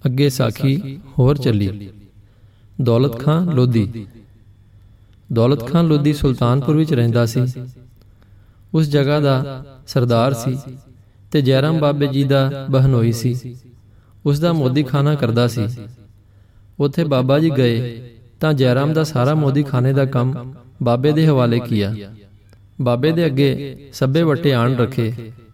ਅੱਗੇ ਸਾਖੀ ਹੋਰ ਚੱਲੀ। ਦੌਲਤ ਖਾਂ ਲੋਧੀ। ਦੌਲਤ ਖਾਂ ਲੋਧੀ ਸੁਲਤਾਨਪੁਰ ਵਿੱਚ ਰਹਿੰਦਾ ਸੀ। ਉਸ ਜਗ੍ਹਾ ਦਾ ਸਰਦਾਰ ਸੀ ਤੇ ਜੈਰਾਮ ਬਾਬੇ ਜੀ ਦਾ ਬਹਨੋਈ ਸੀ। ਉਸ ਦਾ ਮੋਦੀ ਖਾਨਾ ਕਰਦਾ ਸੀ। ਉੱਥੇ ਬਾਬਾ ਜੀ ਗਏ ਤਾਂ ਜੈਰਾਮ ਦਾ ਸਾਰਾ ਮੋਦੀ ਖਾਨੇ ਦਾ ਕੰਮ ਬਾਬੇ ਦੇ ਹਵਾਲੇ ਕੀਆ। ਬਾਬੇ ਦੇ ਅੱਗੇ ਸਭੇ ਵੱਟੇ ਆਣ ਰੱਖੇ।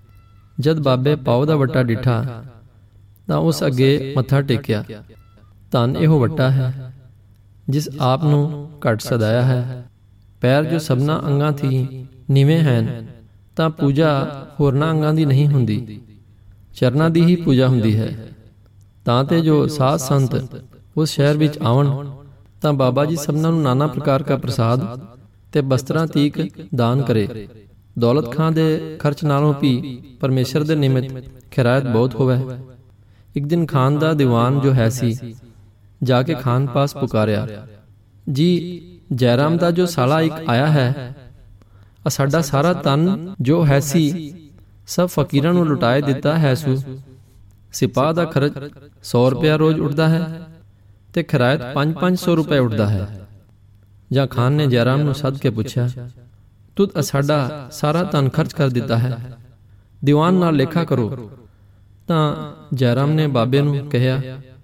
ਜਦ ਬਾਬੇ ਪਾਉ ਦਾ ਵੱਟਾ ਡਿੱਠਾ ਤਾਂ ਉਸ ਅੱਗੇ ਮੱਥਾ ਟੇਕਿਆ। ਧੰਨ ਇਹੋ ਵੱਟਾ ਹੈ ਜਿਸ ਆਪ ਨੂੰ ਘਟ ਸਦਾਇਆ ਹੈ। ਪੈਰ ਜੋ ਸਭਨਾ ਅੰਗਾਂ ਥੀ ਨਿਵੇਂ ਹਨ ਤਾਂ ਪੂਜਾ ਹੋਰਨਾਂ ਅੰਗਾਂ ਦੀ ਨਹੀਂ ਹੁੰਦੀ, ਚਰਨਾਂ ਦੀ ਹੀ ਪੂਜਾ ਹੁੰਦੀ ਹੈ। ਤਾਂ ਤੇ ਜੋ ਸਾਧ ਸੰਤ ਉਸ ਸ਼ਹਿਰ ਵਿੱਚ ਆਵਣ ਤਾਂ ਬਾਬਾ ਜੀ ਸਭਨਾਂ ਨੂੰ ਨਾਨਾ ਪ੍ਰਕਾਰ ਦਾ ਪ੍ਰਸਾਦ ਤੇ ਬਸਤਰਾਂ ਤੀਕ ਦਾਨ ਕਰੇ। ਦੌਲਤ ਖਾਂ ਦੇ ਖਰਚ ਨਾਲੋਂ ਵੀ ਪਰਮੇਸ਼ਰ ਦੇ ਨਿਮਿਤ ਖੈਰਾਇਤ ਬਹੁਤ ਹੋਵੇ। ਇੱਕ ਦਿਨ ਖਾਨ ਦਾ ਦੀਵਾਨ ਜੋ ਹੈ ਸੀ ਜਾ ਕੇ ਖਾਨ ਪਾਸ ਪੁਕਾਰਿਆ, ਜੀ ਜੈਰਾਮ ਦਾ ਜੋ ਸਾਲਾ ਇੱਕ ਆਇਆ ਹੈ, ਸਾਡਾ ਸਾਰਾ ਧਨ ਜੋ ਹੈ ਸੀ ਸਭ ਫਕੀਰਾਂ ਨੂੰ ਲੁਟਾਏ ਦਿੱਤਾ ਹੈ ਸੂ। ਸਿਪਾਹ ਦਾ ਖਰਚ 100 ਰੁਪਇਆ ਰੋਜ਼ ਉੱਠਦਾ ਹੈ ਤੇ ਖੈਰਾਇਤ 500 ਰੁਪਏ ਉੱਠਦਾ ਹੈ। ਜਾਂ ਖਾਨ ਨੇ ਜੈਰਾਮ ਨੂੰ ਸੱਦ ਕੇ ਪੁੱਛਿਆ, ਤੁਧ ਸਾਡਾ ਸਾਰਾ ਧਨ ਖਰਚ ਕਰ ਦਿੱਤਾ ਹੈ, ਦੀਵਾਨ ਨਾਲ ਲੇਖਾ ਕਰੋ। ਤਾਂ ਜੈਰਾਮ ਨੇ ਬਾਬੇ ਨੂੰ ਕਿਹਾ,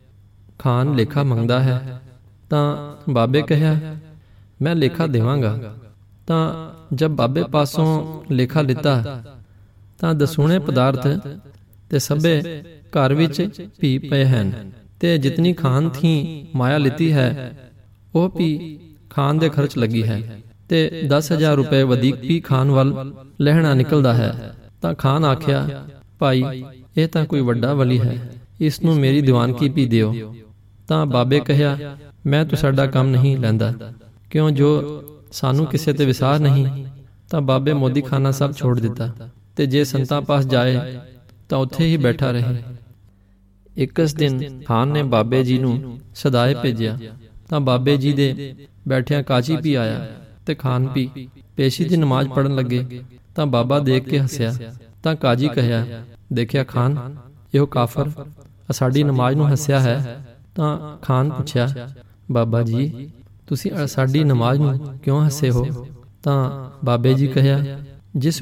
ਖਾਨ ਲੇਖਾ ਮੰਗਦਾ ਹੈ। ਤਾਂ ਬਾਬੇ ਕਿਹਾ, ਮੈਂ ਲੇਖਾ ਦੇਵਾਂਗਾ। ਤਾਂ ਜਦ ਬਾਬੇ ਪਾਸੋਂ ਲੇਖਾ ਲਿੱਤਾ ਤਾਂ ਦਸੂਣੇ ਪਦਾਰਥ ਤੇ ਸਭੇ ਘਰ ਵਿੱਚ ਭੀ ਪਏ ਹਨ ਤੇ ਜਿਤਨੀ ਖਾਨ ਥੀ ਮਾਇਆ ਲਿੱਤੀ ਹੈ ਉਹ ਵੀ ਖਾਨ ਦੇ ਖਰਚ ਲੱਗੀ ਹੈ ਤੇ 10,000 ਰੁਪਏ ਵਧੇਕ ਵੀ ਖਾਨ ਵੱਲ ਲਹਿਣਾ ਨਿਕਲਦਾ ਹੈ। ਤਾਂ ਖਾਨ ਆਖਿਆ, ਭਾਈ ਇਹ ਤਾਂ ਕੋਈ ਵੱਡਾ ਵਲੀ ਹੈ, ਇਸ ਨੂੰ ਮੇਰੀ ਦੀਵਾਨਗੀ ਵੀ ਦਿਓ। ਤਾਂ ਬਾਬੇ ਕਹਿਆ, ਮੈਂ ਤੁਹਾਡਾ ਕੰਮ ਨਹੀਂ ਲੈਂਦਾ, ਕਿਉਂ ਜੋ ਸਾਨੂੰ ਕਿਸੇ ਤੇ ਵਿਸਾਰ ਨਹੀਂ। ਤਾਂ ਬਾਬੇ ਮੋਦੀ ਖਾਨਾ ਸਭ ਛੋੜ ਦਿੱਤਾ ਤੇ ਜੇ ਸੰਤਾਂ ਪਾਸ ਜਾਏ ਤਾਂ ਉੱਥੇ ਹੀ ਬੈਠਾ ਰਹੇ। ਇੱਕਸ ਦਿਨ ਖਾਨ ਨੇ ਬਾਬੇ ਜੀ ਨੂੰ ਸਦਾਏ ਭੇਜਿਆ ਤਾਂ ਬਾਬੇ ਜੀ ਦੇ ਬੈਠਿਆਂ ਕਾਜੀ ਵੀ ਆਇਆ ਤੇ ਖਾਨ ਵੀ ਪੇਸ਼ੀ ਦੀ ਨਮਾਜ਼ ਪੜਨ ਲੱਗੇ। ਤਾਂ ਬਾਬਾ ਦੇਖ ਕੇ ਹੱਸਿਆ। ਤਾਂ ਕਾਜੀ ਕਹਿਆ, ਦੇਖਿਆ ਖਾਨ, ਇਹੋ ਕਾਫਰ ਸਾਡੀ ਨਮਾਜ਼ ਨੂੰ ਹੱਸਿਆ ਹੈ। ਤਾਂ ਖਾਨ ਪੁੱਛਿਆ, ਬਾਬਾ ਜੀ ਤੁਸੀਂ ਸਾਡੀ ਨਮਾਜ਼ ਨੂੰ ਕਿਉਂ ਹੱਸੇ ਹੋ? ਤਾਂ ਬਾਬੇ ਜੀ ਕਹਿਆ, ਜਿਸ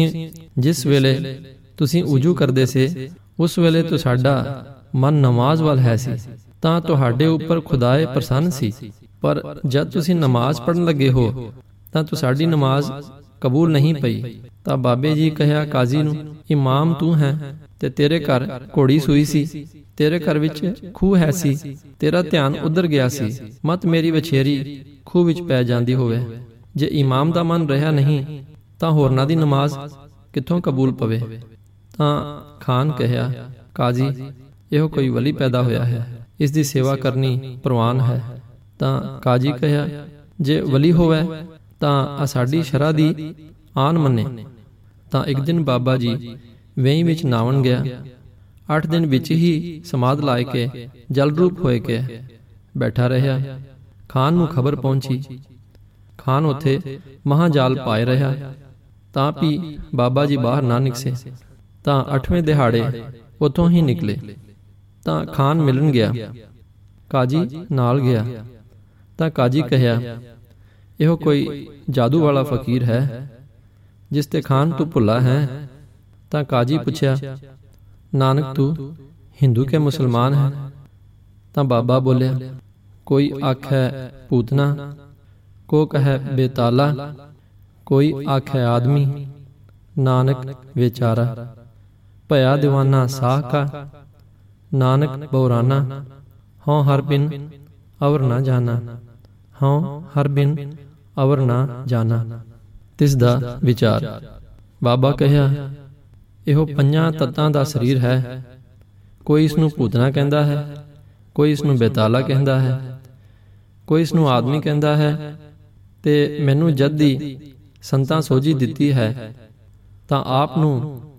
ਵੇਲੇ ਤੁਸੀਂ ਉਜੂ ਕਰਦੇ ਸੇ ਉਸ ਵੇਲੇ ਤੋਂ ਸਾਡਾ ਮਨ ਨਮਾਜ਼ ਵੱਲ ਹੈ ਸੀ ਤਾਂ ਤੁਹਾਡੇ ਉੱਪਰ ਖੁਦਾਏ ਪ੍ਰਸੰਨ ਸੀ, ਪਰ ਜਦ ਤੁਸੀਂ ਨਮਾਜ਼ ਪੜਨ ਲੱਗੇ ਹੋ ਤਾਂ ਤੁਹਾਡੀ ਨਮਾਜ਼ ਕਬੂਲ ਨਹੀਂ ਪਈ। ਤਾਂ ਬਾਬੇ ਜੀ ਕਹਿਆ ਕਾਜ਼ੀ ਨੂੰ, ਇਮਾਮ ਤੂੰ ਹੈ ਤੇ ਤੇਰੇ ਘਰ ਘੋੜੀ ਸੂਈ ਸੀ, ਤੇਰੇ ਘਰ ਵਿੱਚ ਖੂਹ ਹੈ ਸੀ, ਤੇਰਾ ਧਿਆਨ ਉਧਰ ਗਿਆ ਸੀ, ਮਤ ਮੇਰੀ ਵਛੇਰੀ ਖੂਹ ਵਿੱਚ ਪੈ ਜਾਂਦੀ ਹੋਵੇ। ਜੇ ਇਮਾਮ ਦਾ ਮਨ ਰਿਹਾ ਨਹੀਂ ਤਾਂ ਹੋਰਨਾਂ ਦੀ ਨਮਾਜ਼ ਕਿੱਥੋਂ ਕਬੂਲ ਪਵੇ? ਤਾਂ ਖਾਨ ਕਹਿਆ, ਕਾਜ਼ੀ ਇਹੋ ਕੋਈ ਵਲੀ ਪੈਦਾ ਹੋਇਆ ਹੈ, ਇਸ ਦੀ ਸੇਵਾ ਕਰਨੀ ਪ੍ਰਵਾਨ ਹੈ। ਤਾਂ ਕਾਜ਼ੀ ਕਹਿਆ, ਜੇ ਵਲੀ ਹੋਵੇ ਤਾਂ ਸਾਡੀ ਸ਼ਰ੍ਹਾ ਦੀ ਆਨ ਮੰਨੇ। ਤਾਂ ਇੱਕ ਦਿਨ ਬਾਬਾ ਜੀ ਵੇਈ ਵਿੱਚ ਨਾਵਣ ਗਿਆ। 8 ਦਿਨ ਵਿੱਚ ਹੀ ਸਮਾਧ ਲਾਇ ਕੇ ਜਲ ਰੂਪ ਹੋਏ ਕੇ ਬੈਠਾ ਰਿਹਾ। ਖਾਨ ਨੂੰ ਖਬਰ ਪਹੁੰਚੀ। ਖਾਨ ਉੱਥੇ ਮਹਾਜਾਲ ਪਾਏ ਰਿਹਾ ਤਾਂ ਵੀ ਬਾਬਾ ਜੀ ਬਾਹਰ ਨਾ ਨਿਕਸੇ। ਤਾਂ 8ਵੇਂ ਦਿਹਾੜੇ ਉੱਥੋਂ ਹੀ ਨਿਕਲੇ। ਤਾਂ ਖਾਨ ਮਿਲਣ ਗਿਆ, ਕਾਜੀ ਨਾਲ ਗਿਆ। ਤਾਂ ਕਾਜੀ ਕਹਿਆ, ਇਹੋ ਕੋਈ ਜਾਦੂ ਵਾਲਾ ਫਕੀਰ ਹੈ ਜਿਸ ਤੇ ਖਾਨ ਤੂੰ ਭੁੱਲਾ ਹੈ। ਤਾਂ ਕਾਜੀ ਪੁੱਛਿਆ, ਨਾਨਕ ਤੂੰ ਹਿੰਦੂ ਕੇ ਮੁਸਲਮਾਨ ਹੈ? ਤਾਂ ਬਾਬਾ ਬੋਲਿਆ, ਕੋਈ ਆਖੈ ਪੂਤਨਾ, ਕੋ ਕਹੈ ਬੇਤਾਲਾ, ਕੋਈ ਆਖੈ ਆਦਮੀ, ਨਾਨਕ ਵਿਚਾਰਾ। ਭਇਆ ਦੀਵਾਨਾ ਸਾਹ ਕਾ, ਨਾਨਕ ਬਉਰਾਨਾ, ਹਉ ਹਰ ਬਿਨ ਅਵਰ ਨਾ ਜਾਣਾ, ਹਉ ਹਰ ਬਿਨ ਅਵਰ ਨਾ ਜਾਣਾ। ਤਿਸ ਦਾ ਵਿਚਾਰ। ਬਾਬਾ ਕਹਿਆ, ਇਹੋ 5 ਤੱਤਾਂ ਦਾ ਸਰੀਰ ਹੈ। ਕੋਈ ਇਸ ਨੂੰ ਪੂਤਨਾ ਕਹਿੰਦਾ ਹੈ, ਕੋਈ ਇਸ ਨੂੰ ਬੇਤਾਲਾ ਕਹਿੰਦਾ ਹੈ, ਕੋਈ ਇਸ ਨੂੰ ਆਦਮੀ ਕਹਿੰਦਾ ਹੈ। ਤੇ ਮੈਨੂੰ ਜਦ ਦੀ ਸੰਤਾਂ ਸੋਝੀ ਦਿੱਤੀ ਹੈ ਤਾਂ ਆਪ ਨੂੰ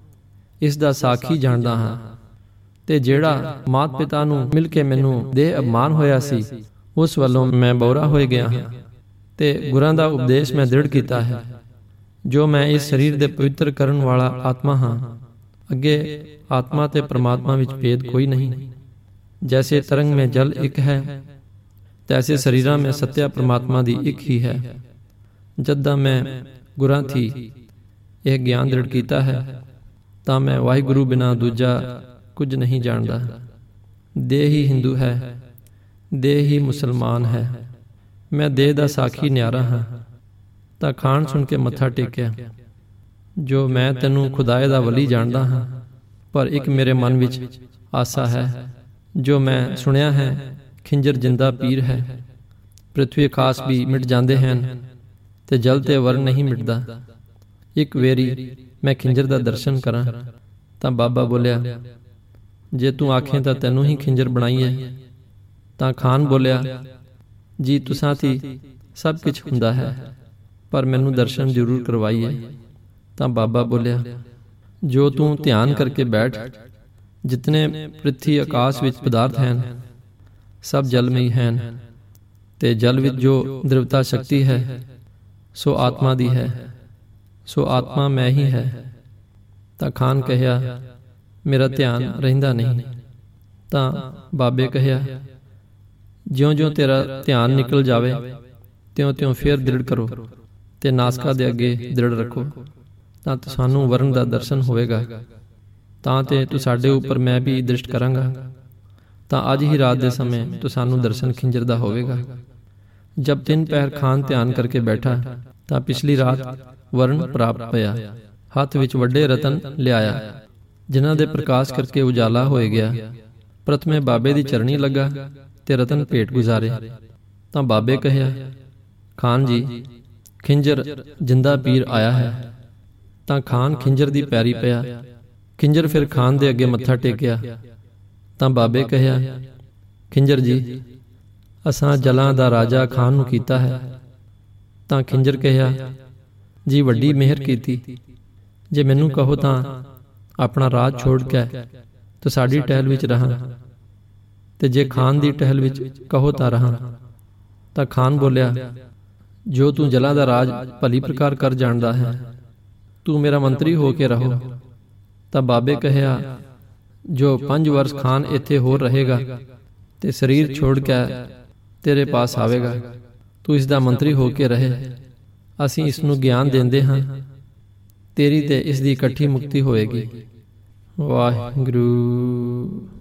ਇਸ ਦਾ ਸਾਖੀ ਜਾਣਦਾ ਹਾਂ। ਤੇ ਜਿਹੜਾ ਮਾਤ ਪਿਤਾ ਨੂੰ ਮਿਲ ਕੇ ਮੈਨੂੰ ਦੇਹ ਅਪਮਾਨ ਹੋਇਆ ਸੀ ਉਸ ਵੱਲੋਂ ਮੈਂ ਬੌਰਾ ਹੋਏ ਗਿਆ ਹਾਂ ਤੇ ਗੁਰਾਂ ਦਾ ਉਪਦੇਸ਼ ਮੈਂ ਦ੍ਰਿੜ ਕੀਤਾ ਹੈ ਜੋ ਮੈਂ ਇਸ ਸਰੀਰ ਦੇ ਪਵਿੱਤਰ ਕਰਨ ਵਾਲਾ ਆਤਮਾ ਹਾਂ। ਅੱਗੇ ਆਤਮਾ ਤੇ ਪ੍ਰਮਾਤਮਾ ਵਿੱਚ ਭੇਦ ਕੋਈ ਨਹੀਂ। जैसे तरंग में जल एक है, तैसे शरीरा में सत्या परमात्मा दी एक ही है। जद्दा मैं गुरां थी यह ज्ञान दृढ़ कीता है, तां मैं वाहिगुरु बिना दूजा कुछ नहीं जानदा। देह ही हिंदू है, देह ही मुसलमान है, मैं देह दा साखी न्यारा हाँ। तां खान सुन के मत्था टेकिया, जो मैं तैनू खुदाए दा वली जानदा हाँ, पर एक मेरे मन विच आसा है, जो मैं सुनिया है खिंजर जिंदा पीर है। पृथ्वी आकाश भी मिट जाते हैं ते जल ते वर्ण नहीं मिटदा। एक वेरी मैं खिंजर दा दर्शन करा। तां बाबा बोलिया, जे तू आखें तां तैनू ही खिंजर बनाई है। तां खान बोलिया, जी तुसां थी सब कुछ हुंदा है, पर मैनू दर्शन जरूर करवाई है। तां बाबा बोलिया, जो तू ध्यान करके बैठ, जितने पृथ्वी आकाश विच पदार्थ हैं सब जल में ही हैं, ते जल विच जो द्रवता शक्ति है सो आत्मा दी है, सो आत्मा मैं ही है। तां खान कहिया, मेरा ध्यान रहिंदा नहीं। तां बाबे कहिया, ज्यों ज्यों तेरा ध्यान निकल जावे त्यों त्यों फिर दृढ़ करो ते नासका दे अगे दृढ़ रखो, तां तुसानू वर्ण दा दर्शन होवेगा। तां ते तू साडे उपर मैं भी दृष्ट करांगा। तां अज ही रात दे समय तुसानू दर्शन खिंजर दा होवेगा। जब 3 पहर खान ध्यान करके बैठा तां पिछली रात वर्ण प्राप्त पया। हथ विच वड्डे रतन लियाया, जिन्हां दे प्रकाश करके उजाला होए गया। प्रथमे बाबे दी चरणी लगा ते रतन भेट गुजारे। तां बाबे कहिया, खान जी खिंजर जिंदा पीर आया है। तां खान खिंजर दी पैरी पिया। खिंजर फिर खान दे अगे मत्था टेकिया। तां बाबे कहिया, खिंजर जी असां जलां दा राजा खान नू कीता है। तां खिंजर कहिया, जी वड्डी मेहर कीती। जे मैनू कहो तां अपना राज छोड़ के तो साडी टहल विच रहां, ते जे खान दी टहल विच कहो तां रहां। तां खान बोलिया, जो तू जलां दा राज भली प्रकार कर जानदा है, तू मेरा मंत्री हो के रहो। तां बाबे कहिया, जो 5 वर्ष खान इत्थे होर रहेगा ते शरीर छोड़ के तेरे पास आवेगा, तू इसदा मंत्री हो के रहे। असीं इसनू ज्ञान देंदे हां, तेरी ते इस दी इकट्ठी मुक्ति होएगी। वाहिगुरू।